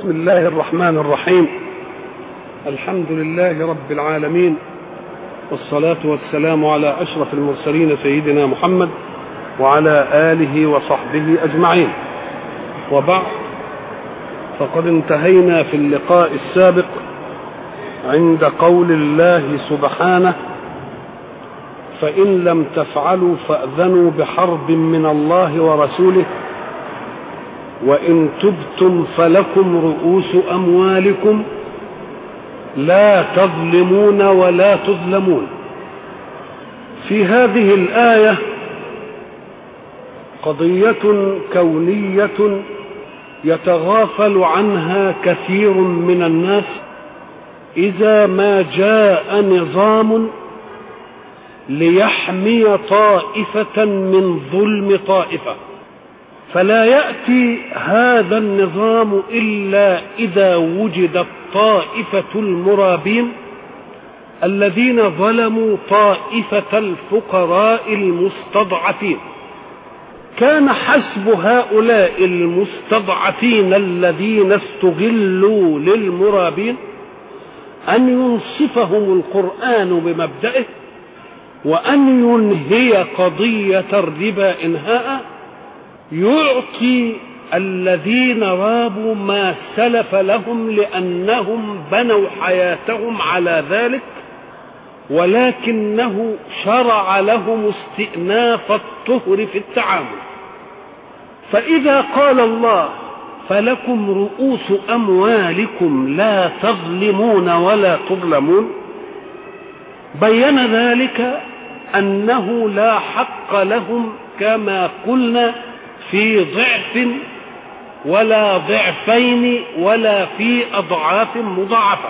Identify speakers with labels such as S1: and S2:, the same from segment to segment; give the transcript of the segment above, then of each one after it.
S1: بسم الله الرحمن الرحيم. الحمد لله رب العالمين، والصلاة والسلام على أشرف المرسلين سيدنا محمد وعلى آله وصحبه أجمعين، وبعد، فقد انتهينا في اللقاء السابق عند قول الله سبحانه: فإن لم تفعلوا فأذنوا بحرب من الله ورسوله، وإن تبتم فلكم رؤوس أموالكم لا تظلمون ولا تظلمون. في هذه الآية قضية كونية يتغافل عنها كثير من الناس إذا ما جاء نظام ليحمي طائفة من ظلم طائفة، فلا يأتي هذا النظام إلا إذا وجدت طائفة المرابين الذين ظلموا طائفة الفقراء المستضعفين. كان حسب هؤلاء المستضعفين الذين استغلوا للمرابين أن ينصفهم القرآن بمبدئه، وأن ينهي قضية الربا إنهاء، يعطي الذين رابوا ما سلف لهم لأنهم بنوا حياتهم على ذلك، ولكنه شرع لهم استئناف الطهر في التعامل. فإذا قال الله: فلكم رؤوس أموالكم لا تظلمون ولا تظلمون، بين ذلك أنه لا حق لهم كما قلنا في ضعف ولا ضعفين ولا في أضعاف مضاعفة.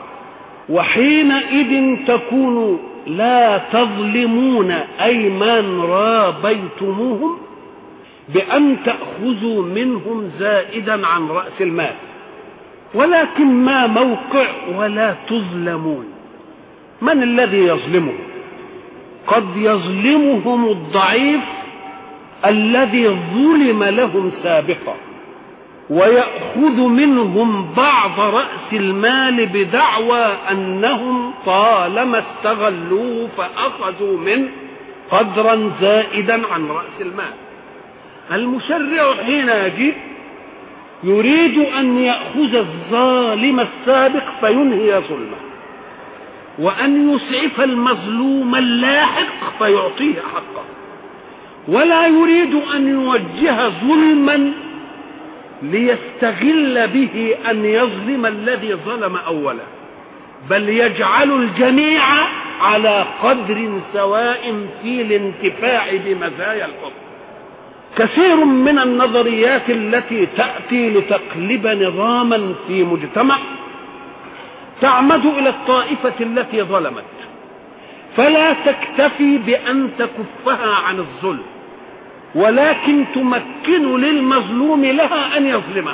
S1: وحينئذ تكون لا تظلمون أي من رابيتموهم بأن تأخذوا منهم زائدا عن رأس المال، ولكن ما موقع ولا تظلمون؟ من الذي يظلمهم؟ قد يظلمهم الضعيف الذي ظلم لهم سابقا، ويأخذ منهم بعض رأس المال بدعوى أنهم طالما استغلوه فأخذوا منه قدرا زائدا عن رأس المال. المشرع حين يجي يريد أن يأخذ الظالم السابق فينهي ظلمه، وأن يسعف المظلوم اللاحق فيعطيه حقه، ولا يريد أن يوجه ظلما ليستغل به أن يظلم الذي ظلم أولا، بل يجعل الجميع على قدر سواء في الانتفاع بمزايا الحكم. كثير من النظريات التي تأتي لتقلب نظاما في مجتمع تعمد إلى الطائفة التي ظلمت، فلا تكتفي بأن تكفها عن الظلم، ولكن تمكن للمظلوم لها أن يظلمه.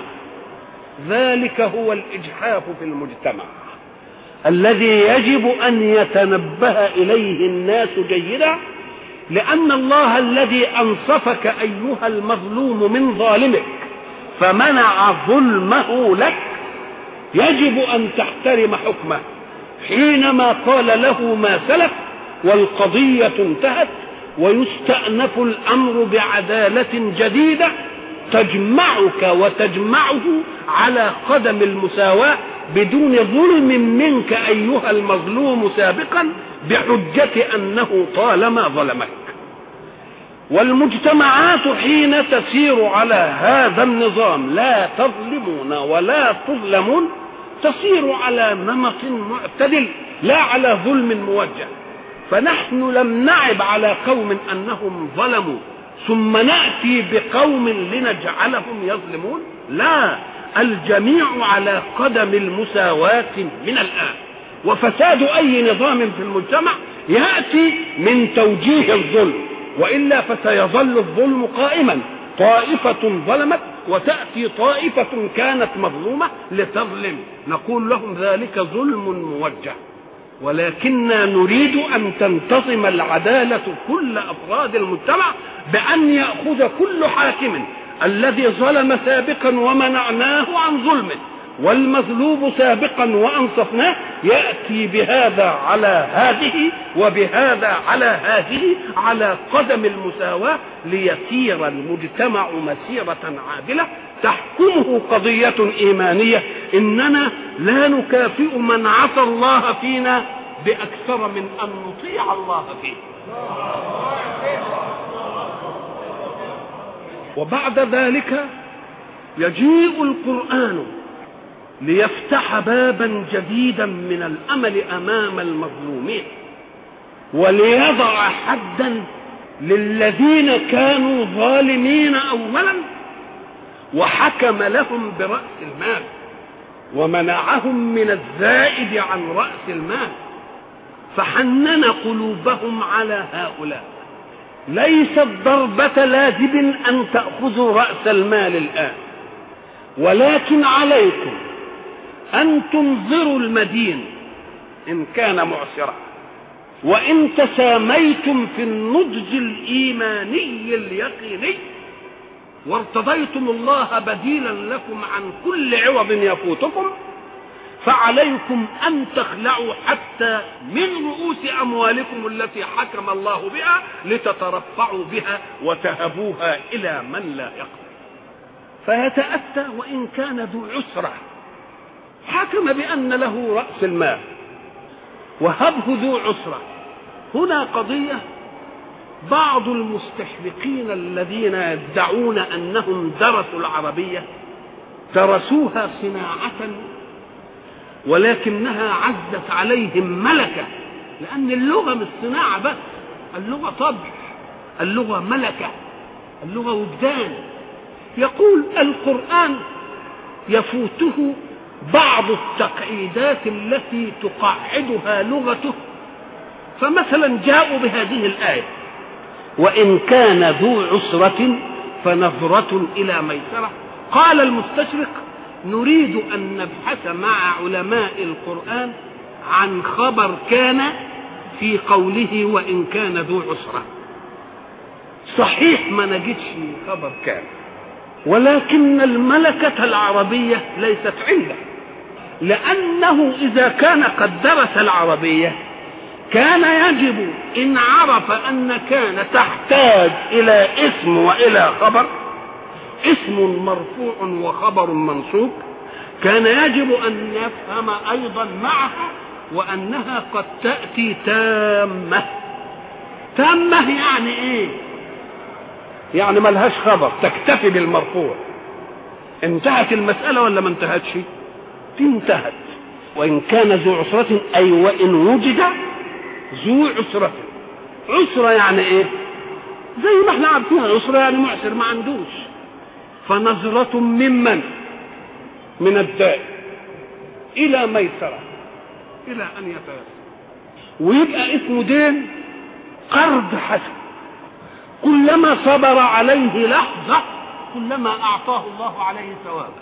S1: ذلك هو الإجحاف في المجتمع الذي يجب أن يتنبه إليه الناس جيدا، لأن الله الذي أنصفك أيها المظلوم من ظالمك فمنع ظلمه لك يجب أن تحترم حكمه حينما قال له ما سلف والقضية انتهت، ويستأنف الأمر بعدالة جديدة تجمعك وتجمعه على قدم المساواة بدون ظلم منك أيها المظلوم سابقا بحجة أنه طالما ظلمك. والمجتمعات حين تسير على هذا النظام لا تظلمون ولا تظلمون تسير على نمط معتدل لا على ظلم موجه. فنحن لم نعب على قوم أنهم ظلموا ثم نأتي بقوم لنجعلهم يظلمون، لا، الجميع على قدم المساواة من الآن. وفساد أي نظام في المجتمع يأتي من توجيه الظلم، وإلا فسيظل الظلم قائما، طائفة ظلمت وتأتي طائفة كانت مظلومة لتظلم، نقول لهم ذلك ظلم موجه. ولكننا نريد أن تنتظم العدالة كل أفراد المجتمع بأن يأخذ كل حاكم الذي ظلم سابقا ومنعناه عن ظلمه والمغلوب سابقا وأنصفناه يأتي بهذا على هذه وبهذا على هذه على قدم المساواة ليسير المجتمع مسيرة عادلة تحكمه قضية إيمانية: إننا لا نكافئ من عصى الله فينا بأكثر من أن نطيع الله فيه. وبعد ذلك يجيء القرآن ليفتح بابا جديدا من الأمل أمام المظلومين، وليضع حدا للذين كانوا ظالمين أولا وحكم لهم برأس المال ومنعهم من الزائد عن رأس المال، فحنن قلوبهم على هؤلاء. ليست ضربة لازم أن تأخذوا رأس المال الآن، ولكن عليكم أن تنظروا المدين إن كان معسرا، وإن تساميتم في النضج الإيماني اليقيني وارتضيتم الله بديلا لكم عن كل عوض يفوتكم، فعليكم أن تخلعوا حتى من رؤوس أموالكم التي حكم الله بها لتترفعوا بها وتهبوها إلى من لا يقدر. فيتأتى وإن كان ذو عسرة حكم بأن له رأس المال وهبه ذو عسرة. هنا قضية بعض المستشرقين الذين يدعون أنهم درسوا العربية درسوها صناعة ولكنها عزت عليهم ملكة، لأن اللغة مش صناعة بس، اللغة طبع، اللغة ملكة، اللغة وجدان. يقول القرآن يفوته بعض التقعيدات التي تقعدها لغته، فمثلا جاءوا بهذه الآية: وإن كان ذو عسرة فنظرة إلى ميسرة. قال المستشرق: نريد أن نبحث مع علماء القرآن عن خبر كان في قوله وإن كان ذو عسرة. صحيح ما نجدش خبر كان، ولكن الملكة العربية ليست عنده، لأنه إذا كان قد درس العربية كان يجب إن عرف أن كان تحتاج إلى اسم وإلى خبر، اسم مرفوع وخبر منصوب، كان يجب أن يفهم أيضا معها وأنها قد تأتي تامة. تامة يعني إيه؟ يعني ملهاش خبر، تكتفي بالمرفوع. انتهت المسألة ولا ما انتهتش؟ انتهت. وإن كان ذو عسرة أي وإن وجد ذو عسرة. عسرة يعني إيه؟ زي ما احنا عارفين عسرة يعني معسر ما عندوش. فنظرة ممن من الدائن إلى ميسرة، إلى أن يتيسر، ويبقى اسمه دين قرض حسن. كلما صبر عليه لحظة كلما أعطاه الله عليه ثوابا.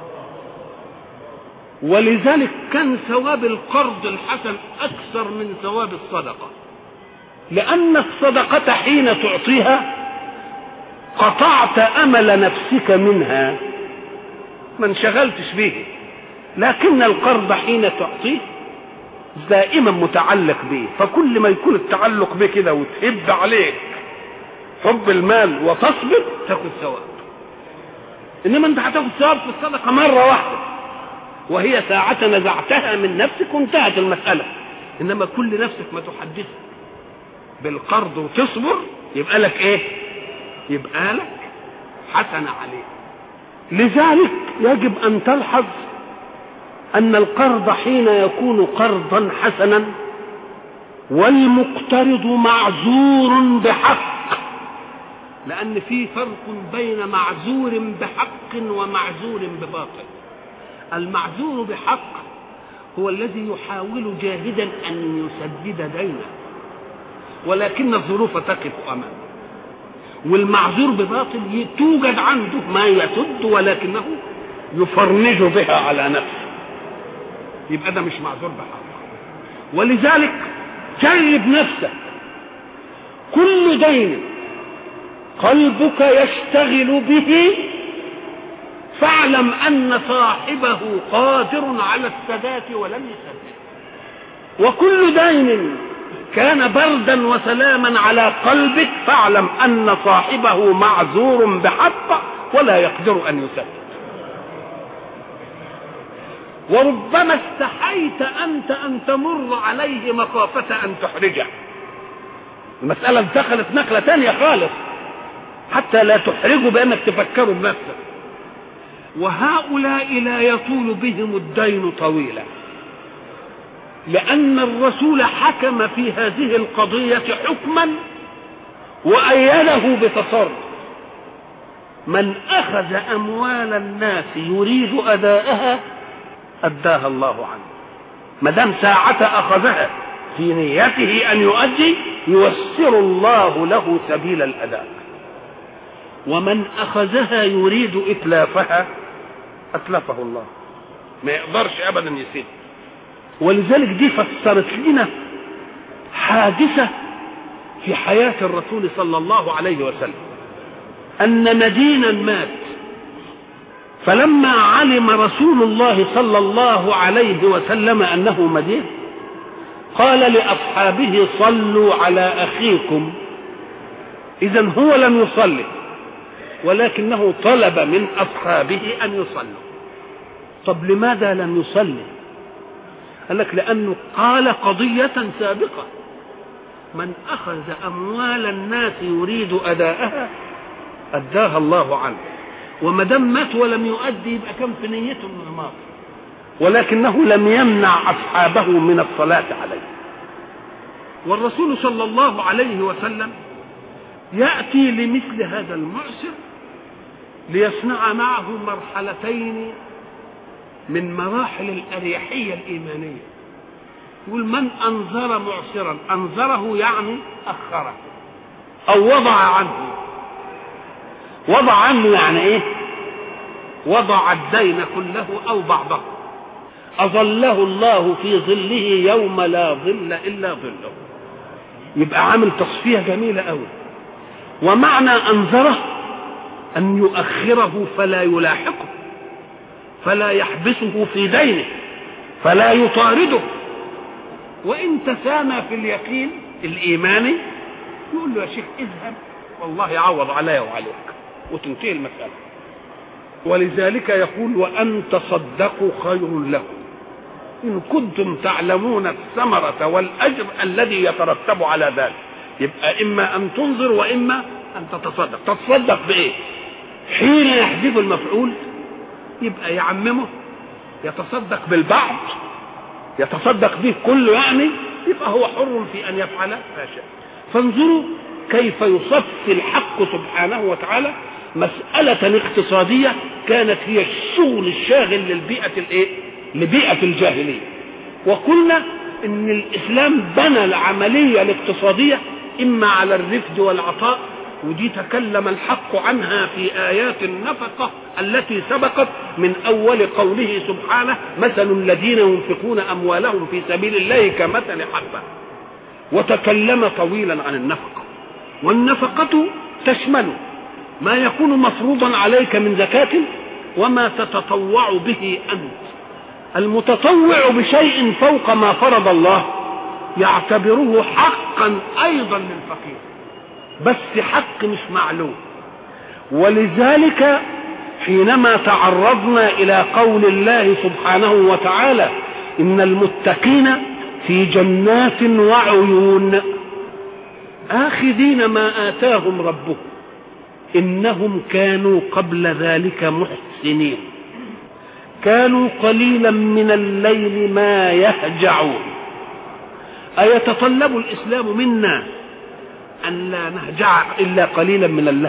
S1: ولذلك كان ثواب القرض الحسن أكثر من ثواب الصدقة، لأن الصدقة حين تعطيها قطعت أمل نفسك منها، ما انشغلتش به، لكن القرض حين تعطيه دائما متعلق به، فكل ما يكون التعلق به كده وتهب عليك حب المال وتصبر تاخذ ثواب. انما انت هتاخذ ثواب في الصدقه مره واحده، وهي ساعة نزعتها من نفسك وانتهت المسألة. انما كل نفسك ما تحدث بالقرض وتصبر يبقى لك ايه؟ يبقى لك حسنة عليه. لذلك يجب ان تلحظ ان القرض حين يكون قرضا حسنا والمقترض معذور بحق، لأن في فرق بين معذور بحق ومعذور بباطل. المعذور بحق هو الذي يحاول جاهدا أن يسدد دينه ولكن الظروف تقف أمامه، والمعذور بباطل توجد عنده ما يسد ولكنه يفرنج بها على نفسه، يبقى ده مش معذور بحق. ولذلك جرب نفسك، كل دين قلبك يشتغل به فاعلم أن صاحبه قادر على السداد ولن يسدد. وكل دين كان بردا وسلاما على قلبك فاعلم أن صاحبه معذور بحق ولا يقدر أن يسدد. وربما استحيت أنت أن تمر عليه مخافة أن تحرجه. المسألة دخلت نقلة تانية خالص حتى لا تحرجه بأنك تفكروا بنفسك. وهؤلاء لا يطول بهم الدين طويلا، لأن الرسول حكم في هذه القضية حكما وأيده بتصرف. من أخذ أموال الناس يريد أداءها أداها الله عنه، ما دام ساعة أخذها في نيته أن يؤدي ييسر الله له سبيل الأداء. ومن أخذها يريد إتلافها أتلفه الله، ما يقدرش أبدا يسد. ولذلك دي فسرت لنا حادثة في حياة الرسول صلى الله عليه وسلم، أن مدينا مات، فلما علم رسول الله صلى الله عليه وسلم أنه مدين قال لأصحابه صلوا على أخيكم. إذن هو لم يصلي ولكنه طلب من أصحابه أن يصلوا. طب لماذا لم يصلي؟ قال لك لأنه قال قضية سابقة: من أخذ أموال الناس يريد أداءها أداها الله عنه. وما دام مات ولم يؤدي يبقى كم في نيته من الماضي، ولكنه لم يمنع أصحابه من الصلاة عليه. والرسول صلى الله عليه وسلم يأتي لمثل هذا المعسر ليصنع معه مرحلتين من مراحل الأريحية الإيمانية. يقول: من أنظر معسرا، أنظره يعني أخره أو وضع عنه. وضع عنه يعني إيه؟ وضع الدين كله أو بعضه، أظله الله في ظله يوم لا ظل إلا ظله. يبقى عامل تصفية جميلة أوي. ومعنى أنظره أن يؤخره فلا يلاحقه، فلا يحبسه في دينه، فلا يطارده. وإن تسامى في اليقين الإيماني يقول له: يا شيخ اذهب والله يعوض علي وعليك، وتنتهي المسألة. ولذلك يقول: وأن تصدقوا خير لكم إن كنتم تعلمون الثمرة والأجر الذي يترتب على ذلك. يبقى إما أن تنظر وإما أن تتصدق. تتصدق بإيه؟ حين يحذف المفعول يبقى يعممه، يتصدق بالبعض، يتصدق به كله، يعني يبقى هو حر في أن يفعل ما شاء. فانظروا كيف يصفي الحق سبحانه وتعالى مسألة اقتصادية كانت هي الشغل الشاغل لبيئة الجاهلية. وقلنا إن الإسلام بنى العملية الاقتصادية إما على الرفد والعطاء، ودي تكلم الحق عنها في آيات النفقة التي سبقت من أول قوله سبحانه: مثل الذين ينفقون أموالهم في سبيل الله كمثل حبة. وتكلم طويلا عن النفقة. والنفقة تشمل ما يكون مفروضا عليك من زكاة وما تتطوع به أنت. المتطوع بشيء فوق ما فرض الله يعتبره حقا أيضا للفقير، بس حق مش معلوم. ولذلك حينما تعرضنا إلى قول الله سبحانه وتعالى: إن المتقين في جنات وعيون آخذين ما آتاهم ربهم إنهم كانوا قبل ذلك محسنين كانوا قليلا من الليل ما يهجعون. أيتطلب الإسلام منا أن لا نهجع إلا قليلا من الليل؟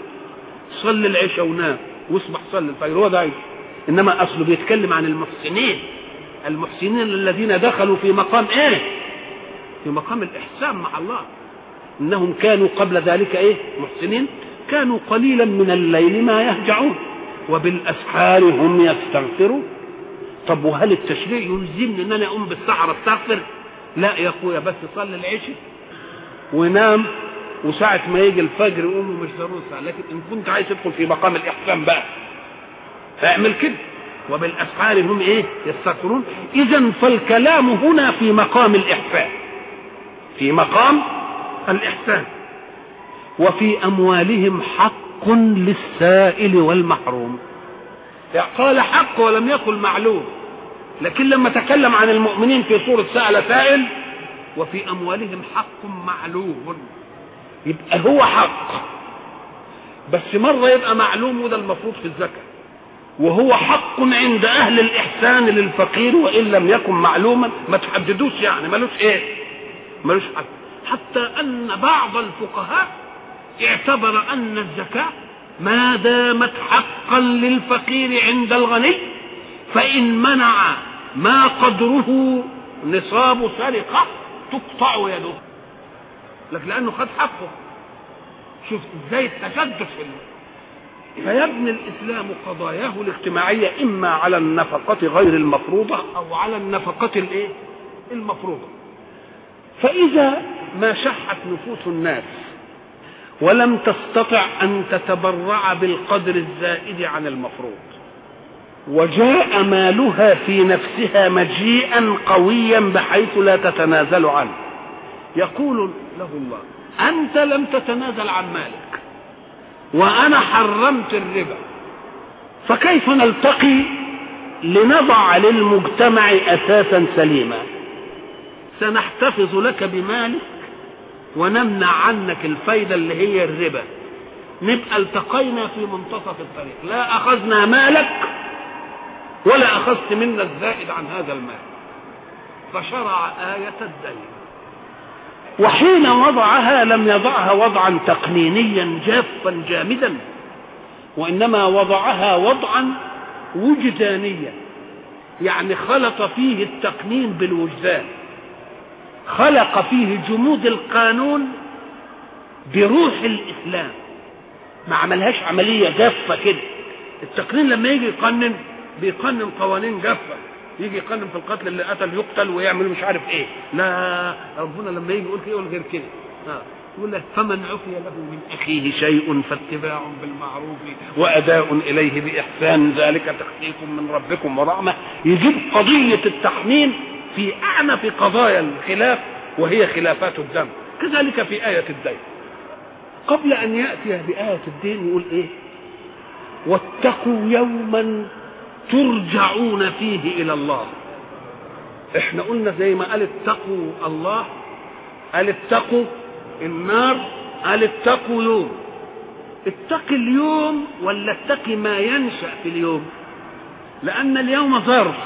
S1: صل العشاء ونام واصبح صل الفجر، هو ده عيش. إنما أصله بيتكلم عن المحسنين، المحسنين الذين دخلوا في مقام إيه؟ في مقام الإحسان مع الله. إنهم كانوا قبل ذلك إيه؟ محسنين كانوا قليلا من الليل ما يهجعون وبالأسحار هم يستغفرون. طب وهل التشريع يلزمني ان انا اقوم بالسحر استغفر؟ لا يا اخويا، بس صلي العشاء ونام، وساعة ما يجي الفجر قوم مش ضروري. لكن ان كنت عايز تدخل في مقام الاحسان بقى اعمل كده، وبالاسحار هم ايه يستغفرون. اذا فالكلام هنا في مقام الاحسان، في مقام الاحسان. وفي اموالهم حق للسائل والمحروم. قال حق ولم يقل معلوم، لكن لما تكلم عن المؤمنين في سورة سأل سائل وفي أموالهم حق معلوم، يبقى هو حق، بس مرة يبقى معلوم، وده المفروض في الزكاة، وهو حق عند أهل الإحسان للفقير وإن لم يكن معلوما، ما تحددوش يعني ملوش إيه، ملوش حق. حتى أن بعض الفقهاء اعتبر أن الزكاة ما دامت حقا للفقير عند الغني، فإن منع ما قدره نصاب سرقة تقطع يده، لكن لأنه خد حقه. شوف ازاي التشدد فيبني الإسلام قضاياه الاجتماعية إما على النفقة غير المفروضة أو على النفقة الايه المفروضة. فإذا ما شحت نفوس الناس ولم تستطع أن تتبرع بالقدر الزائد عن المفروض، وجاء مالها في نفسها مجيئا قويا بحيث لا تتنازل عنه، يقول له الله أنت لم تتنازل عن مالك وأنا حرمت الربا، فكيف نلتقي لنضع للمجتمع أساسا سليما؟ سنحتفظ لك بمالك ونمنع عنك الفايدة اللي هي الربا، نبقى التقينا في منتصف الطريق، لا أخذنا مالك ولا أخذت منا الزائد عن هذا المال. فشرع آية الدين، وحين وضعها لم يضعها وضعا تقنينيا جافا جامدا، وإنما وضعها وضعا وجدانيا، يعني خلط فيه التقنين بالوجدان، خلق فيه جمود القانون بروح الإسلام، ما عملهاش عملية جافة كده. التقنين لما يجي يقنن بيقنن قوانين جافة، يجي يقنن في القتل اللي قتل يقتل ويعمل مش عارف ايه، لا ربنا لما يجي يقول كده يقول غير كده، يقول لك فمن عفي له من اخيه شيء فاتباع بالمعروف واداء اليه باحسان ذلك تخفيف من ربكم ورحمه. يجيب قضيه التحنين في اعنف قضايا الخلاف وهي خلافات الدم. كذلك في آية الدين، قبل ان ياتي بآية الدين يقول ايه؟ واتقوا يوما ترجعون فيه الى الله. احنا قلنا زي ما قال اتقوا الله، قال اتقوا النار، قال اتقوا يوم. اتقي اليوم ولا اتقي ما ينشأ في اليوم؟ لأن اليوم ظرف،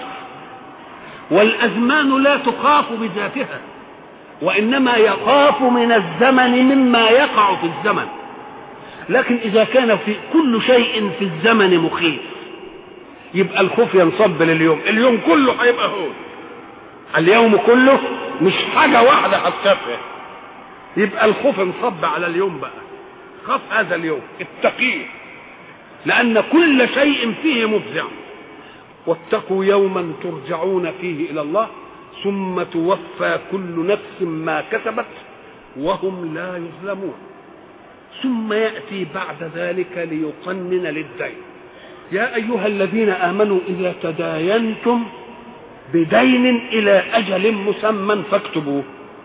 S1: والأزمان لا تخاف بذاتها، وإنما يخاف من الزمن مما يقع في الزمن. لكن إذا كان في كل شيء في الزمن مخيف، يبقى الخوف ينصب لليوم، اليوم كله هيبقى هو، اليوم كله مش حاجة واحدة هتخافها، يبقى الخوف انصب على اليوم بقى. خاف هذا اليوم، اتقيه، لأن كل شيء فيه مفزع. واتقوا يوما ترجعون فيه إلى الله ثم توفى كل نفس ما كسبت وهم لا يظلمون. ثم يأتي بعد ذلك ليقنن للدين. يا أيها الذين آمنوا إذا تداينتم بدين إلى أجل مسمى فاكتبوه.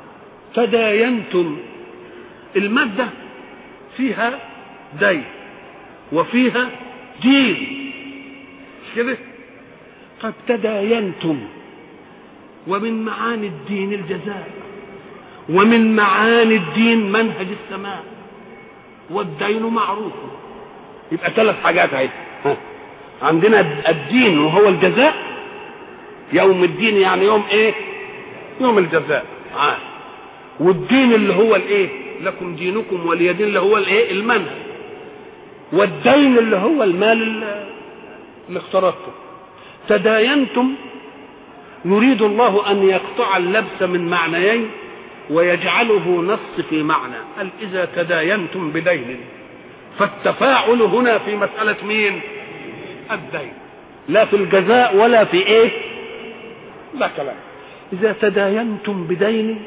S1: تداينتم، المادة فيها دين وفيها دين، مش كده؟ قد تداينتم، ومن معاني الدين الجزاء، ومن معاني الدين منهج السماء، والدين معروف. يبقى 3 حاجات اهي. عندنا الدين وهو الجزاء، يوم الدين يعني يوم ايه؟ يوم الجزاء. والدين اللي هو الايه؟ لكم دينكم ولي دين، اللي هو الايه؟ المنهج. والدين اللي هو المال اللي اقترضته. تداينتم، يريد الله ان يقطع اللبس من معنيين ويجعله نص في معنى. قال اذا تداينتم بدين، فالتفاعل هنا في مسألة مين؟ الدين، لا في الجزاء ولا في ايه؟ لا كلام. اذا تداينتم بدين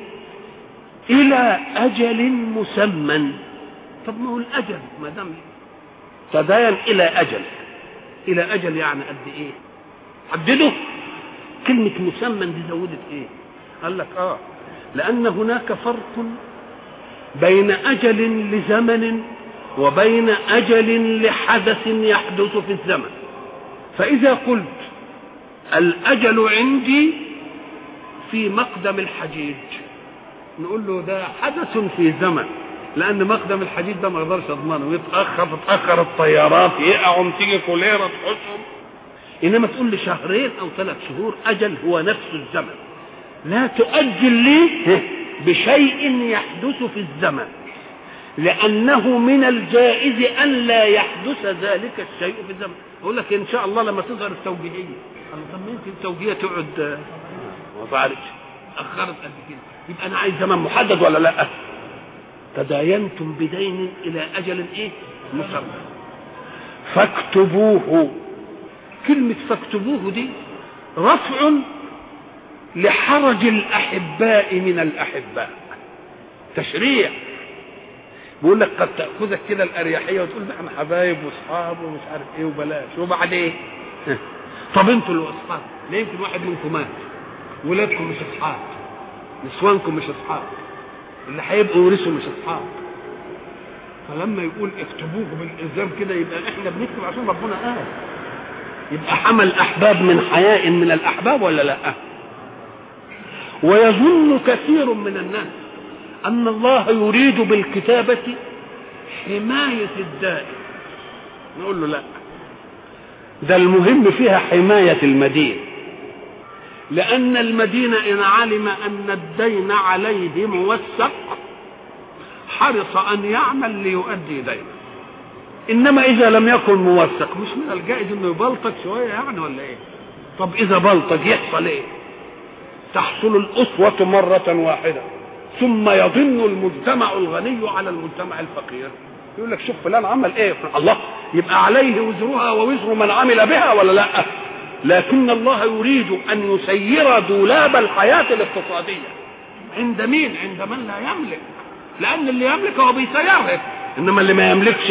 S1: الى اجل مسمى. طب ما هو الاجل ما دام تداين الى اجل، الى اجل يعني قد ايه؟ حدده. كلمه مسمى دي زودت ايه؟ قال لك لان هناك فرق بين اجل لزمن وبين اجل لحدث يحدث في الزمن. فاذا قلت الاجل عندي في مقدم الحجيج، نقول له ده حدث في زمن، لان مقدم الحجيج ده ما اقدرش اضمنه، تتاخر الطيارات، يقعوا، تيجي كوليرا تحوشهم. انما تقول لي شهرين او 3 شهور، اجل هو نفس الزمن. لا تؤجل لي بشيء يحدث في الزمن، لانه من الجائز ان لا يحدث ذلك الشيء في الزمن. اقول لك ان شاء الله لما تظهر التوجيهيه، طب ممكن التوجيهيه تقعد ما تعرفش، اخرت قد كده، يبقى انا عايز زمن محدد ولا لا؟ تداينتم بدين الى اجل ايه؟ مسمى فاكتبوه. كلمه فاكتبوه دي رفع لحرج الاحباء من الاحباء، تشريع. بيقول لك قد تاخذك كده الاريحيه وتقول ده احنا حبايب واصحاب ومش عارف ايه وبلاش، وبعد ايه؟ طب انتوا اللي اصحاب، ليه؟ يمكن واحد منكم مات، ولادكم مش اصحاب، نسوانكم مش اصحاب، اللي هيبقوا ورثوا مش اصحاب. فلما يقول اكتبوه بالالزام كده، يبقى احنا بنكتب عشان ربنا قال، يبقى حمل احباب من حياء من الاحباب ولا لا؟ ويظن كثير من الناس ان الله يريد بالكتابه حمايه الدائم. نقول له لا، ده المهم فيها حمايه المدين، لأن المدين إن علم أن الدين عليه موثق حرص أن يعمل ليؤدي دينه. إنما إذا لم يكن موثق مش من الجائز إنه يبلطج شوية يعني ولا إيه؟ طب إذا بلطج يحصل إيه؟ تحصل الأسوة مرة واحدة، ثم يظن المجتمع الغني على المجتمع الفقير. يقول لك شوف فلان عمل إيه؟ الله، يبقى عليه وزرها ووزر من عمل بها ولا لأ؟ لكن الله يريد أن يسير دولاب الحياة الاقتصادية عند مين؟ عند من لا يملك، لأن اللي يملك هو بيسيره، إنما اللي ما يملكش.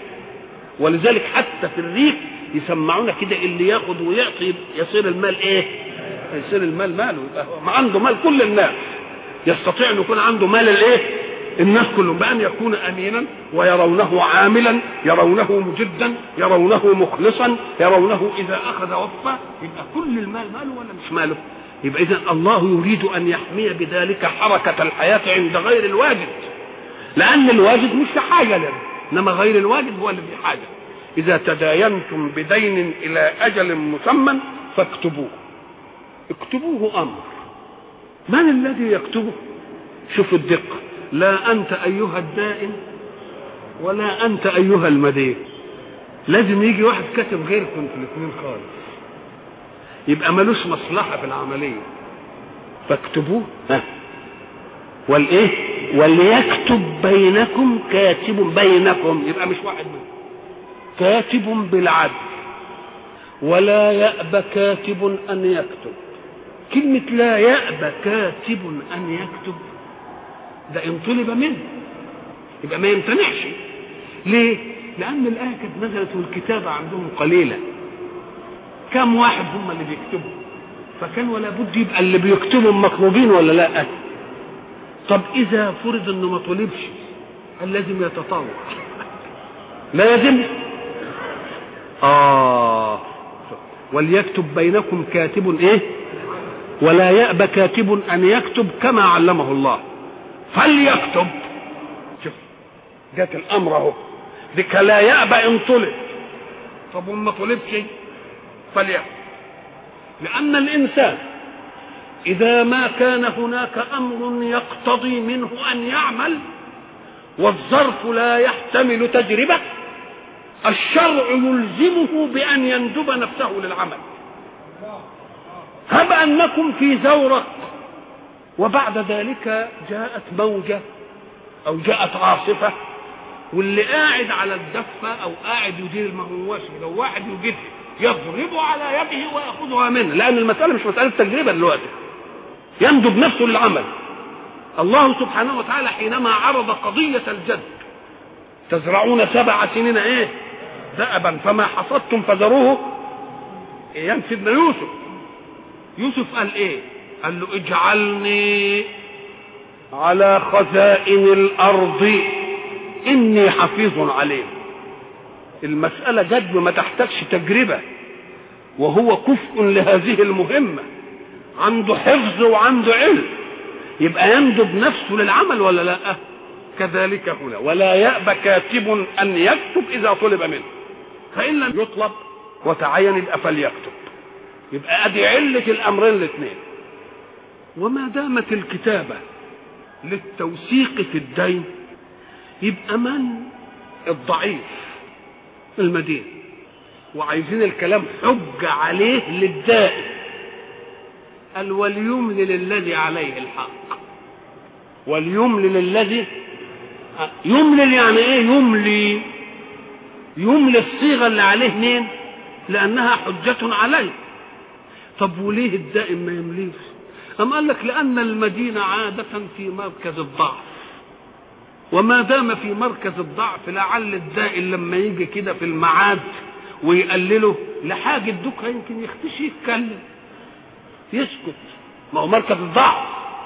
S1: ولذلك حتى في الريف يسمعونا كده اللي ياخد ويعطي يصير المال إيه؟ يصير المال ماله، يبقى عنده مال كل الناس، يستطيع أن يكون عنده مال الإيه؟ الناس كلهم، بأن يكون أمينا ويرونه عاملا، يرونه مجدا، يرونه مخلصا، يرونه إذا أخذ وفى. يبقى كل المال ماله ولا مش ماله؟ يبقى إذن الله يريد أن يحمي بذلك حركة الحياة عند غير الواجد، لأن الواجد مش في حاجة له، إنما غير الواجد هو اللي في حاجة. إذا تداينتم بدين إلى أجل مسمى فاكتبوه. اكتبوه أمر، من الذي يكتبه؟ شوفوا الدقة، لا أنت أيها الدائن ولا أنت أيها المدين، لازم يجي واحد كاتب غيركم في الاثنين خالص، يبقى ملوش مصلحة في العملية. فاكتبوه والإيه؟ وليكتب بينكم كاتب بينكم، يبقى مش واحد منكم، كاتب بالعدل ولا يأبى كاتب أن يكتب. كلمة لا يأبى كاتب أن يكتب ده ان طلب منه يبقى ما يمتنعش. ليه؟ لأن الآية كانت نزلت والكتابة عندهم قليلة، كم واحد هم اللي بيكتبوا، فكان ولا بد يبقى اللي بيكتبوا مطلوبين ولا لا؟ طب إذا فرض إنه ما طلبش، هل لازم يتطوع؟ لا يلزم. وليكتب بينكم كاتب إيه؟ ولا يأبى كاتب أن يكتب كما علمه الله فليكتب. شوف جات الامر اهو، ذيك لا يأبى ان طلب. طب وما طلبش فليكتب، لان الانسان اذا ما كان هناك امر يقتضي منه ان يعمل والظرف لا يحتمل تجربه، الشرع يلزمه بان يندب نفسه للعمل. هب انكم في زورق وبعد ذلك جاءت موجة أو جاءت عاصفة، واللي قاعد على الدفة أو قاعد يدير المهوش لو واحد يجد يضرب على يده ويأخذها منه، لأن المسألة مش مسألة تجربة دلوقتي، يندب نفسه للعمل. الله سبحانه وتعالى حينما عرض قضية الجد، تزرعون 7 سنين إيه دأبا فما حصدتم فذروه. ايام سيدنا يوسف قال ايه؟ قال له اجعلني على خزائن الارض اني حفيظ عليم. المسألة جد ما تحتاجش تجربة، وهو كفء لهذه المهمة، عنده حفظ وعنده علم، يبقى يندب نفسه للعمل ولا لا؟ كذلك هنا، ولا يأبى كاتب أن يكتب إذا طلب منه، فإن لم يطلب وتعين يبقى فليكتب. يبقى أدي علة الأمرين الاثنين. وما دامت الكتابة للتوثيق في الدين، يبقى من الضعيف المدين وعايزين الكلام حجة عليه للدائن، قال وليملل الذي عليه الحق. وليملل الذي، يملل يعني ايه؟ يملي الصيغة اللي عليه مين؟ لأنها حجة عليه. طب وليه الدائن ما يمليش؟ أم قال لك لأن المدين عادة في مركز الضعف، وما دام في مركز الضعف لعل الدائن لما يجي كده في المعاد ويقلله لحاجة دوكها يمكن يختشي يتكلم يسكت، ما هو مركز الضعف.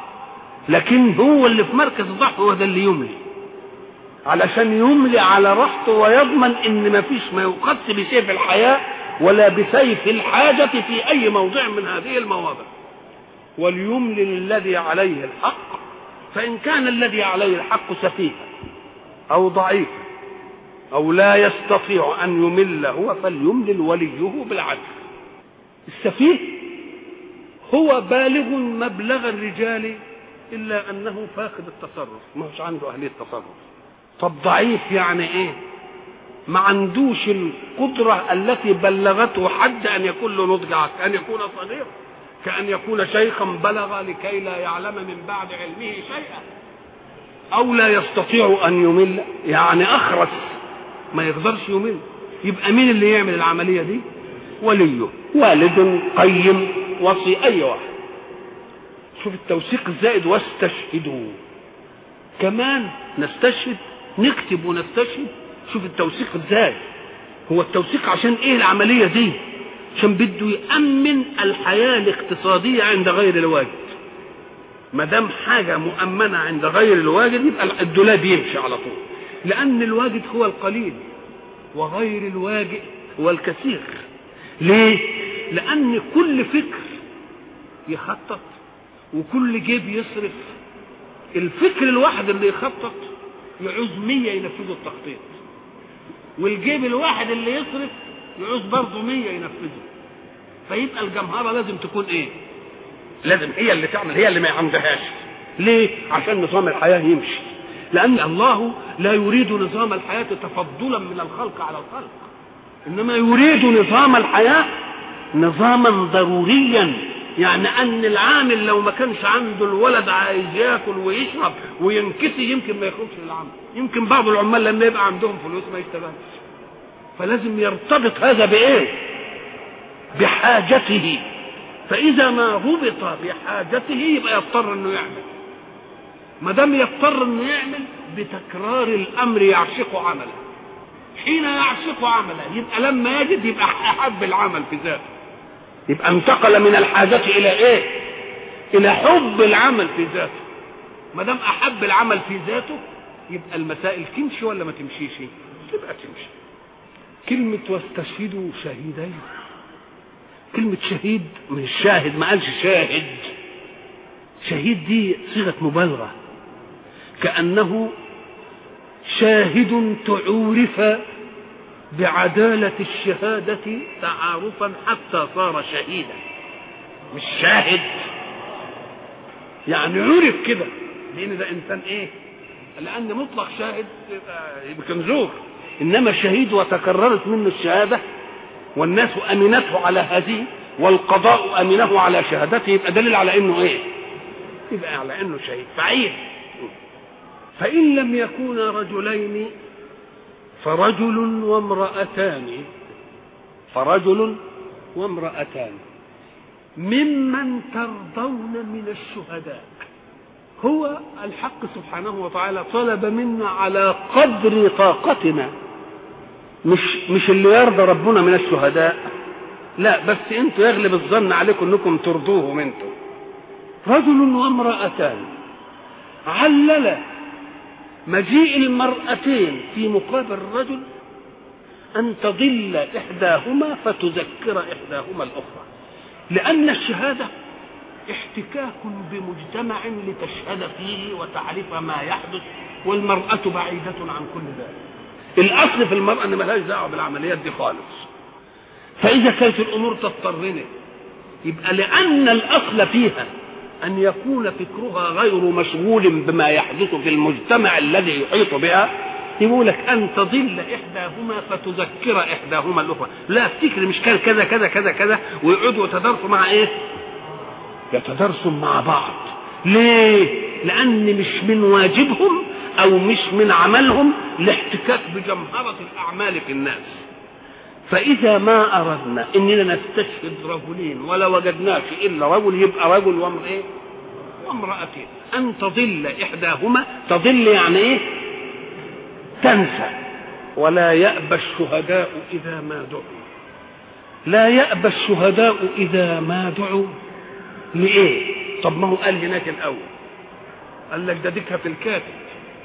S1: لكن هو اللي في مركز الضعف هو ده اللي يملي، علشان يملي على راحته ويضمن ان ما يقدس بسيف الحياة ولا بسيف الحاجة في اي موضع من هذه المواضع. وليملل الذي عليه الحق، فإن كان الذي عليه الحق سفيها أو ضعيف أو لا يستطيع أن يمل هو فليملل وليه بالعدل. السفيه هو بالغ مبلغ الرجال إلا أنه فاقد التصرف، ما هوش عنده أهلية التصرف. طب ضعيف يعني إيه؟ ما عندوش القدرة التي بلغته حد أن يكون له نضج، أن يكون صغير، كأن يكون شيخا بلغ لكي لا يعلم من بعد علمه شيئا، أو لا يستطيع أن يمل يعني أخرس ما يقدرش يمل. يبقى مين اللي يعمل العملية دي؟ وليه، والد قيم وصي أي واحد. شوف التوثيق الزائد، واستشهدوا كمان، نستشهد نكتب ونستشهد. شوف التوثيق الزائد، هو التوثيق عشان ايه العملية دي؟ عشان بده يأمن الحياة الاقتصادية عند غير الواجد. ما دام حاجة مؤمنة عند غير الواجد يبقى الدولاب يمشي على طول، لأن الواجد هو القليل وغير الواجد هو الكثير. ليه؟ لأن كل فكر يخطط وكل جيب يصرف. الفكر الواحد اللي يخطط يعوز 100 ينفذوا التخطيط، والجيب الواحد اللي يصرف يعوز برضه 100 ينفذوا. فيبقى الجمهرة لازم تكون ايه؟ لازم هي اللي تعمل، هي اللي ما عندهاش. ليه؟ عشان نظام الحياة يمشي. لأن الله لا يريد نظام الحياة تفضلا من الخلق على الخلق، إنما يريد نظام الحياة نظاما ضروريا. يعني أن العامل لو ما كانش عنده الولد عايز ياكل ويشرب وينكسي يمكن ما يخرجش للعمل. يمكن بعض العمال لما يبقى عندهم فلوس ما يشتغلش. فلازم يرتبط هذا بإيه؟ بحاجته. فإذا ما ربط بحاجته يبقى يضطر إنه يعمل. ما دام يضطر إنه يعمل بتكرار الأمر يعشق عمله. حين يعشق عمله يبقى لما يجد يبقى أحب العمل في ذاته. يبقى انتقل من الحاجة إلى إيه؟ إلى حب العمل في ذاته. ما دام أحب العمل في ذاته يبقى المسائل تمشي ولا ما تمشيش؟ تبقى تمشي. كلمة واستشهدوا شهيدين، كلمة شهيد من الشاهد، ما قالش شاهد. شهيد دي صيغة مبالغة، كأنه شاهد تعورف بعدالة الشهادة تعارفا حتى صار شهيدا. مش شاهد يعني عرف كده، لأن ده إنسان إيه؟ لأن مطلق شاهد يبقى كنزور، إنما شهيد وتكررت منه الشهادة والناس أمنته على هذه والقضاء أمنه على شهادته، يبقى دليل على إنه إيه؟ يبقى على إنه شهيد فعيل. فإن لم يكونا رجلين فرجل وامرأتان، فرجل وامرأتان ممن ترضون من الشهداء. هو الحق سبحانه وتعالى طلب منا على قدر طاقتنا مش اللي يرضى ربنا من الشهداء، لا، بس انتوا يغلب الظن عليكم انكم ترضوهم انتوا. رجل وامرأتان، علل مجيء المرأتين في مقابل الرجل أن تضل إحداهما فتذكر إحداهما الأخرى، لأن الشهادة احتكاك بمجتمع لتشهد فيه وتعرف ما يحدث، والمرأة بعيدة عن كل ذلك. الأصل في المرأة أن ملهاش دعوة بالعمليات دي خالص. فإذا كانت الأمور تضطرني، يبقى لأن الأصل فيها أن يكون فكرها غير مشغول بما يحدث في المجتمع الذي يحيط بها، يقول لك أن تضل إحداهما فتذكر إحداهما الأخرى. لا افتكر مش كان كذا كذا كذا كذا، ويقعدوا يتدارسوا مع إيه؟ يتدارسوا مع بعض. ليه؟ لأن مش من واجبهم أو مش من عملهم الاحتكاك بجمهرة الأعمال في الناس. فإذا ما أردنا إننا نستشهد رجلين ولا وجدناش إلا رجل، يبقى رجل وامرأتين. أن تضل إحداهما، تضل يعني إيه؟ تنسى. ولا يأبى الشهداء إذا ما دعوا. لا يأبى الشهداء إذا ما دعوا. لإيه؟ طب ما هو قال هناك الأول، قال لك ده ديكها في الكاتب،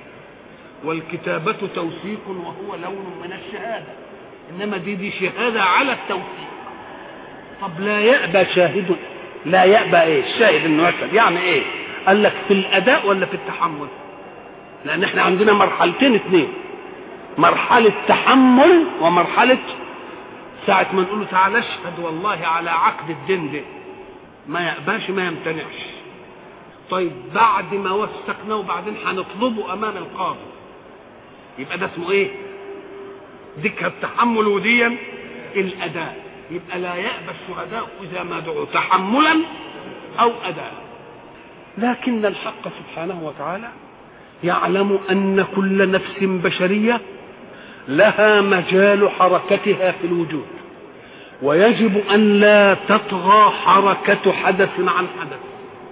S1: والكتابة توثيق وهو لون من الشهادة، إنما دي شهادة على التوثيق. طب لا يأبى شاهد، لا يأبى إيه؟ الشاهد إنه يشهد، يعني إيه؟ قال لك في الأداء ولا في التحمل؟ لأن إحنا عندنا مرحلتين اثنين، مرحلة تحمل ومرحلة ساعة ما نقول له تعالى اشهد والله على عقد الدين ده، ما يأباش ما يمتنعش. طيب بعد ما وثقناه وبعدين هنطلبه أمام القاضي، يبقى ده اسمه إيه؟ ذكر التحمل وديا الأداء. يبقى لا يأبى الشهداء إذا ما دعوا تحملا أو أداء. لكن الحق سبحانه وتعالى يعلم أن كل نفس بشرية لها مجال حركتها في الوجود، ويجب أن لا تطغى حركة حدث عن حدث.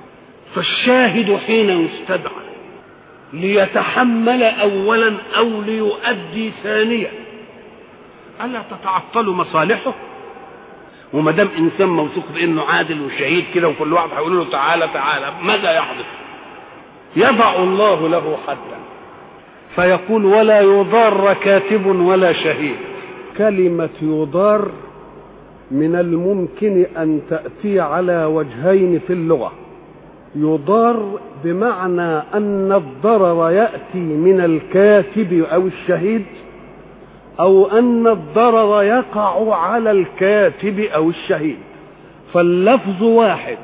S1: فالشاهد حين يستدعى ليتحمل أولا أو ليؤدي ثانيا ألا تتعطل مصالحه؟ وما دام إنسان موثوق بأنه عادل وشهيد كده وكل واحد هيقول له تعالى تعالى، ماذا يحدث؟ يضع الله له حدا فيقول ولا يضار كاتب ولا شهيد. كلمة يضار من الممكن أن تأتي على وجهين في اللغة. يضار بمعنى أن الضرر يأتي من الكاتب أو الشهيد، أو أن الضرر يقع على الكاتب أو الشهيد. فاللفظ واحد،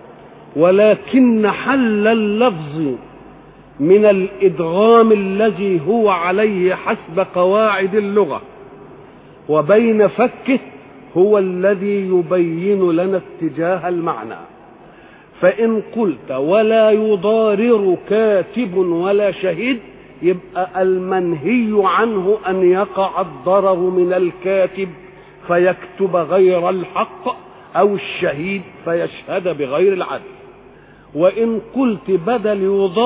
S1: ولكن حل اللفظ من الإدغام الذي هو عليه حسب قواعد اللغة وبين فكه هو الذي يبين لنا اتجاه المعنى. فإن قلت ولا يضارر كاتب ولا شهيد، يبقى المنهي عنه أن يقع الضرر من الكاتب فيكتب غير الحق أو الشهيد فيشهد بغير العدل. وإن قلت بدل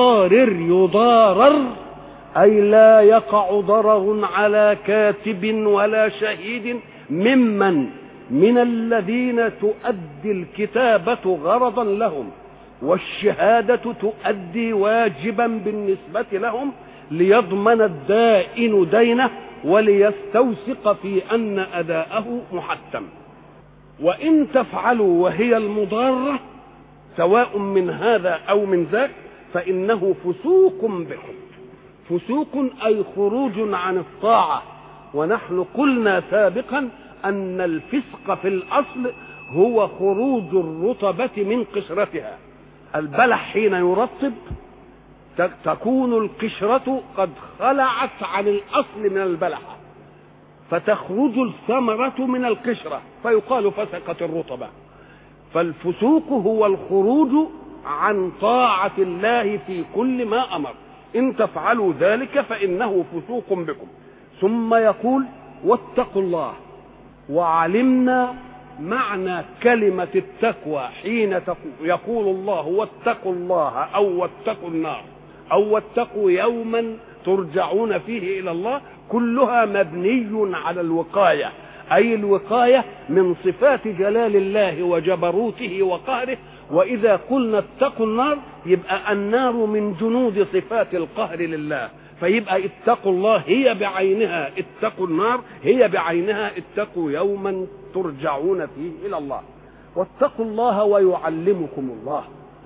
S1: يضارر أي لا يقع ضرر على كاتب ولا شهيد من الذين تؤدي الكتابة غرضا لهم والشهادة تؤدي واجبا بالنسبة لهم، ليضمن الدائن دينه وليستوثق في أن أداءه محتم. وإن تفعلوا وهي المضارة سواء من هذا أو من ذاك فإنه فسوق بكم. فسوق أي خروج عن الطاعة. ونحن قلنا سابقا أن الفسق في الأصل هو خروج الرطبة من قشرتها. البلح حين يرطب تكون القشرة قد خلعت عن الأصل من البلح، فتخرج الثمرة من القشرة فيقال فسقت الرطبة. فالفسوق هو الخروج عن طاعة الله في كل ما أمر. إن تفعلوا ذلك فإنه فسوق بكم. ثم يقول واتقوا الله. وعلمنا معنى كلمة التقوى حين يقول الله واتقوا الله أو واتقوا النار أو واتقوا يوما ترجعون فيه إلى الله. كلها مبني على الوقاية، أي الوقاية من صفات جلال الله وجبروته وقهره. وإذا قلنا اتقوا النار يبقى النار من جنود صفات القهر لله، فيبقى اتقوا الله هي بعينها اتقوا النار، هي بعينها اتقوا يوما ترجعون فيه إلى الله. واتقوا الله ويعلمكم الله.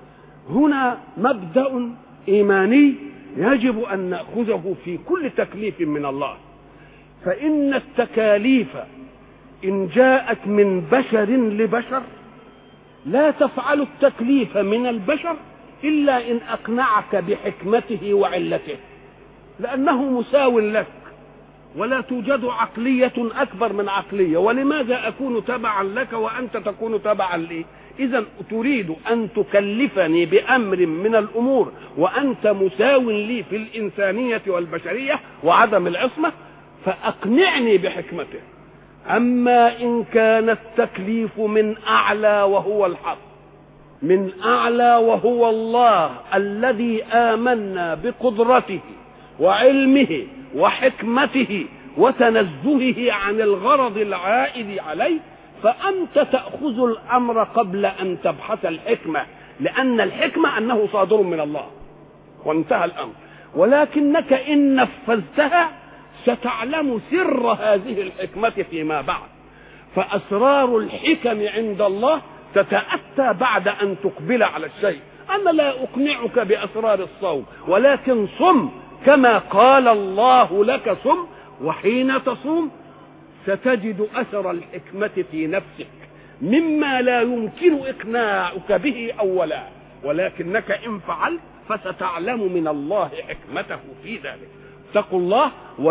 S1: هنا مبدأ إيماني يجب أن نأخذه في كل تكليف من الله، فإن التكاليف إن جاءت من بشر لبشر لا تفعل التكليف من البشر إلا إن أقنعك بحكمته وعلته، لأنه مساو لك ولا توجد عقلية أكبر من عقلية. ولماذا أكون تبعا لك وأنت تكون تبعا لي؟ إذا تريد أن تكلفني بأمر من الأمور وأنت مساو لي في الإنسانية والبشرية وعدم العصمة، فأقنعني بحكمته. أما إن كان التكليف من أعلى وهو الحق، من أعلى وهو الله الذي آمنا بقدرته وعلمه وحكمته وتنزهه عن الغرض العائد عليه، فأنت تأخذ الأمر قبل أن تبحث الحكمة، لأن الحكمة أنه صادر من الله وانتهى الأمر. ولكنك إن نفذتها ستعلم سر هذه الحكمة فيما بعد. فأسرار الحكم عند الله تتأتى بعد أن تقبل على الشيء. أنا لا أقنعك بأسرار الصوم، ولكن صم كما قال الله لك صم، وحين تصوم ستجد أثر الحكمة في نفسك مما لا يمكن إقناعك به أولا، ولكنك إن فعلت فستعلم من الله حكمته في ذلك. اتقوا الله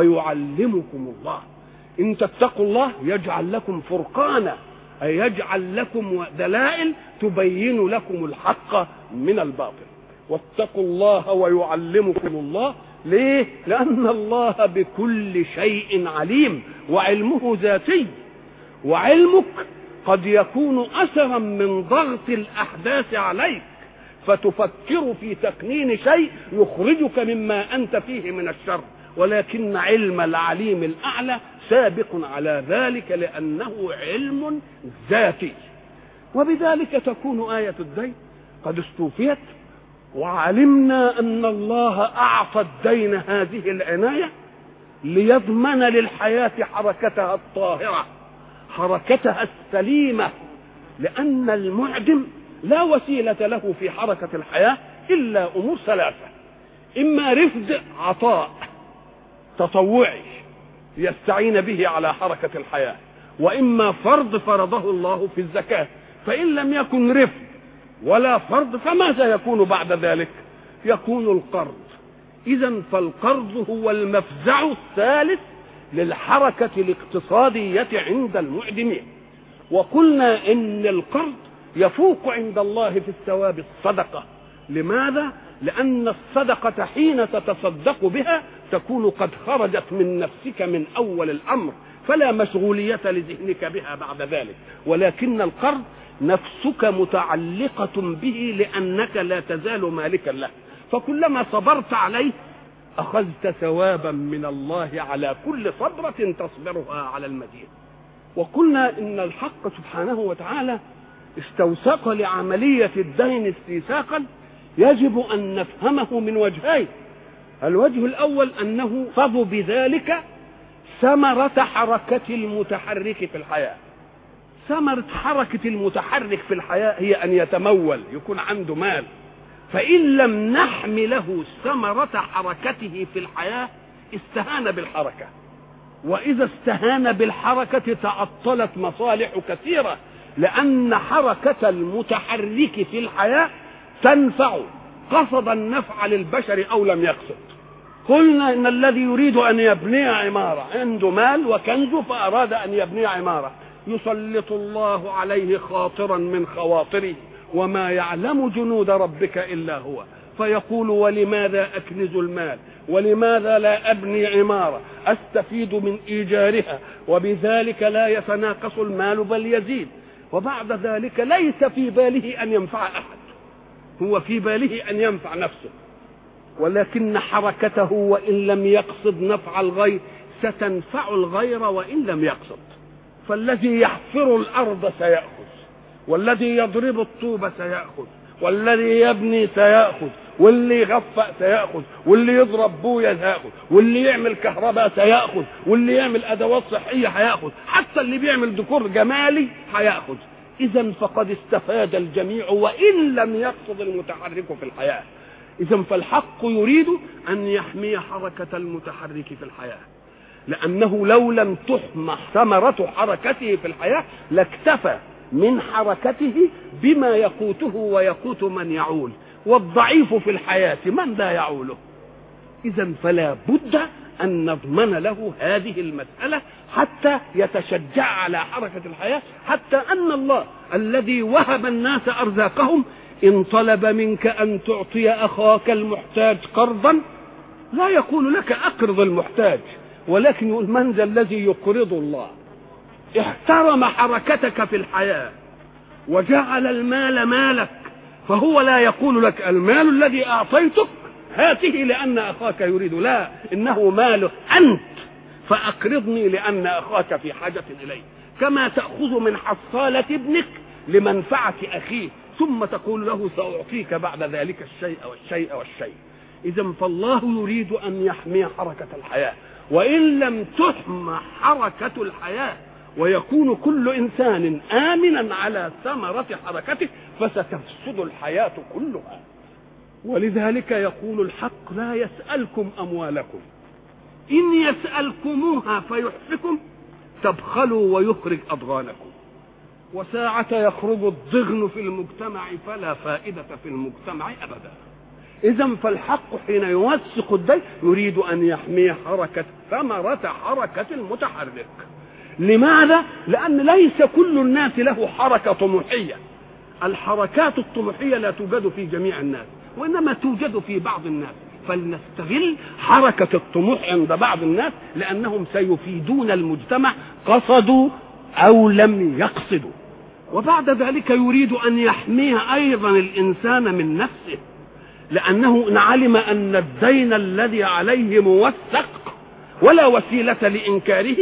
S1: ويعلمكم الله. إن تتقوا الله يجعل لكم فرقانا، أي يجعل لكم دلائل تبين لكم الحق من الباطل. واتقوا الله ويعلمكم الله. ليه؟ لأن الله بكل شيء عليم، وعلمه ذاتي، وعلمك قد يكون أثرا من ضغط الأحداث عليك، فتفكر في تقنين شيء يخرجك مما أنت فيه من الشر، ولكن علم العليم الأعلى سابق على ذلك لأنه علم ذاتي. وبذلك تكون آية الدين قد استوفيت، وعلمنا أن الله أعطى الدين هذه العناية ليضمن للحياة حركتها الطاهرة، حركتها السليمة، لأن المعدم لا وسيلة له في حركة الحياة إلا أمور ثلاثة: إما رفد عطاء تطوعي يستعين به على حركة الحياة، وإما فرض فرضه الله في الزكاة. فإن لم يكن رفد ولا فرض فماذا يكون بعد ذلك؟ يكون القرض. إذن فالقرض هو المفزع الثالث للحركة الاقتصادية عند المعدمين. وقلنا إن القرض يفوق عند الله في الثواب الصدقة. لماذا؟ لأن الصدقة حين تتصدق بها تكون قد خرجت من نفسك من أول الأمر، فلا مشغولية لذهنك بها بعد ذلك. ولكن القرض نفسك متعلقة به لأنك لا تزال مالكا له، فكلما صبرت عليه أخذت ثوابا من الله على كل صبرة تصبرها على المدين. وقلنا إن الحق سبحانه وتعالى استوثق لعملية الدين استيثاقا يجب أن نفهمه من وجهين. الوجه الأول أنه صب بذلك ثمرة حركة المتحرك في الحياة. ثمرة حركة المتحرك في الحياة هي أن يتمول، يكون عنده مال. فإن لم نحمله ثمرة حركته في الحياة استهان بالحركة، وإذا استهان بالحركة تعطلت مصالح كثيرة، لأن حركة المتحرك في الحياة تنفع قصد النفع للبشر أو لم يقصد. قلنا إن الذي يريد أن يبني عمارة عنده مال وكنز فأراد أن يبني عمارة، يسلط الله عليه خاطرا من خواطره وما يعلم جنود ربك إلا هو، فيقول ولماذا أكنز المال، ولماذا لا أبني عمارة أستفيد من إيجارها، وبذلك لا يتناقص المال بل يزيد. وبعد ذلك ليس في باله أن ينفع أحد، هو في باله أن ينفع نفسه، ولكن حركته وإن لم يقصد نفع الغير ستنفع الغير وإن لم يقصد. فالذي يحفر الأرض سيأخذ، والذي يضرب الطوب سيأخذ، والذي يبني سيأخذ، واللي يغفأ سيأخذ، واللي يضرب بويا سيأخذ، واللي يعمل كهرباء سيأخذ، واللي يعمل أدوات صحية هيأخذ، حتى اللي بيعمل ديكور جمالي هيأخذ. إذا فقد استفاد الجميع وإن لم يقصد المتحرك في الحياة. إذا فالحق يريد أن يحمي حركة المتحرك في الحياة، لأنه لو لم تحمى ثمرة حركته في الحياة لاكتفى من حركته بما يقوته ويقوت من يعول، والضعيف في الحياة من لا يعوله. إذا فلا بد أن نضمن له هذه المسألة حتى يتشجع على حركة الحياة، حتى أن الله الذي وهب الناس أرزاقهم إن طلب منك أن تعطي أخاك المحتاج قرضا لا يقول لك أقرض المحتاج، ولكن يقول من ذا الذي يقرض الله. احترم حركتك في الحياة وجعل المال مالك، فهو لا يقول لك المال الذي أعطيتك هاته لأن أخاك يريد، لا، إنه مالك أنت فأقرضني لأن أخاك في حاجة إليه، كما تأخذ من حصالة ابنك لمنفعة أخيه ثم تقول له سأعطيك بعد ذلك الشيء والشيء والشيء. إذا فالله يريد أن يحمي حركة الحياة، وإن لم تحمى حركة الحياة ويكون كل إنسان آمنا على ثمرة حركته فستفسد الحياة كلها. ولذلك يقول الحق لا يسألكم أموالكم إن يسألكموها فيحفكم تبخلوا ويخرج أضغانكم، وساعة يخرج الضغن في المجتمع فلا فائدة في المجتمع أبدا. إذن فالحق حين يوثق الدين يريد أن يحمي حركة ثمرة حركة المتحرك. لماذا؟ لأن ليس كل الناس له حركة طموحية. الحركات الطموحية لا توجد في جميع الناس، وإنما توجد في بعض الناس، فلنستغل حركة الطموح عند بعض الناس لأنهم سيفيدون المجتمع قصدوا أو لم يقصدوا. وبعد ذلك يريد أن يحمي أيضا الإنسان من نفسه، لأنه إن علم أن الدين الذي عليه موثق ولا وسيلة لإنكاره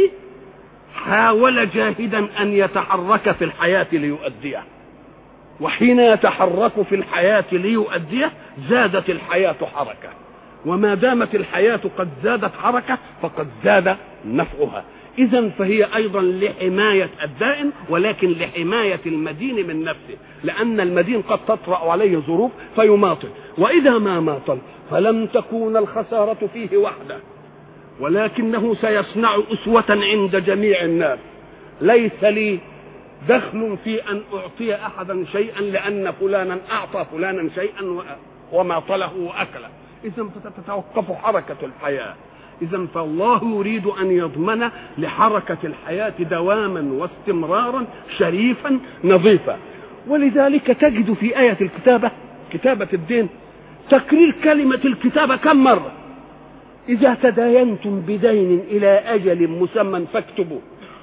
S1: حاول جاهدا أن يتحرك في الحياة ليؤديه، وحين يتحرك في الحياة ليؤديه زادت الحياة حركة، وما دامت الحياة قد زادت حركة فقد زاد نفعها. إذن فهي أيضا لحماية الدائن ولكن لحماية المدين من نفسه، لأن المدين قد تطرأ عليه ظروف فيماطل، وإذا ما ماطل فلم تكون الخسارة فيه وحده، ولكنه سيصنع أسوة عند جميع الناس. ليس لي دخل في أن أعطي أحدا شيئا لأن فلانا أعطى فلانا شيئا وماطله وأكله. إذن فتتوقف حركة الحياة. إذن فالله يريد أن يضمن لحركة الحياة دواما واستمرارا شريفا نظيفا. ولذلك تجد في آية الكتابة، كتابة الدين، تكرير كلمة الكتابة كم مرة؟ إذا تداينتم بدين إلى أجل مسمى فاكتبوا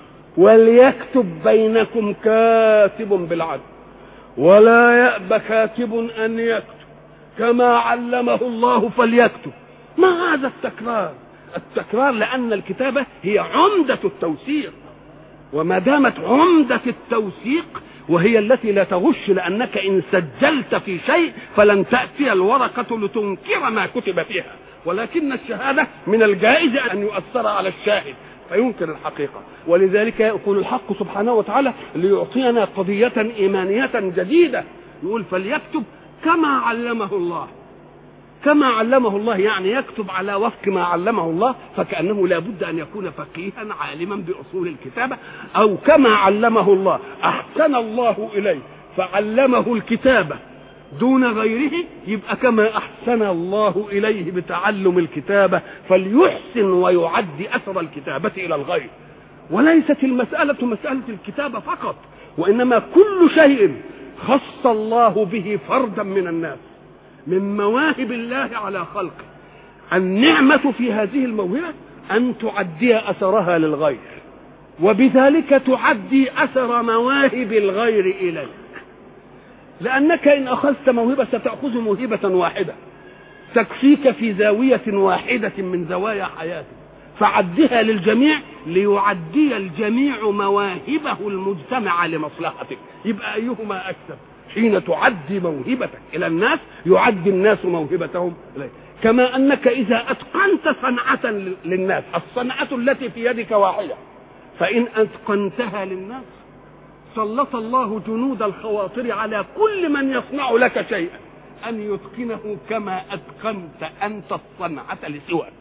S1: وليكتب بينكم كاتب بالعدل ولا يأبى كاتب أن يكتب كما علمه الله فليكتب. ما هذا التكرار؟ التكرار لأن الكتابة هي عمدة التوثيق، وما دامت عمدة التوثيق وهي التي لا تغش، لأنك إن سجلت في شيء فلن تأتي الورقة لتنكر ما كتب فيها، ولكن الشهادة من الجائز أن يؤثر على الشاهد فينكر الحقيقة. ولذلك يقول الحق سبحانه وتعالى ليعطينا قضية إيمانية جديدة، يقول فليكتب كما علمه الله. كما علمه الله يعني يكتب على وفق ما علمه الله، فكأنه لا بد أن يكون فقيها عالما بأصول الكتابة، أو كما علمه الله أحسن الله إليه فعلمه الكتابة دون غيره، يبقى كما أحسن الله إليه بتعلم الكتابة فليحسن ويعدي أثر الكتابة إلى الغير. وليست المسألة مسألة الكتابة فقط، وإنما كل شيء خص الله به فردا من الناس من مواهب الله على خلقه. النعمة في هذه الموهبة أن تعدي أثرها للغير، وبذلك تعدي أثر مواهب الغير إليك، لأنك إن أخذت موهبة ستأخذ موهبة واحدة تكفيك في زاوية واحدة من زوايا حياتك، فعدها للجميع ليعدي الجميع مواهبه المجتمعة لمصلحتك. يبقى أيهما أكثر؟ حين تعدي موهبتك إلى الناس يعدي الناس موهبتهم إليك. كما أنك إذا أتقنت صنعة للناس، الصنعة التي في يدك واحدة، فإن أتقنتها للناس سلط الله جنود الخواطر على كل من يصنع لك شيئا أن يتقنه كما أتقنت أنت الصنعة لسواك.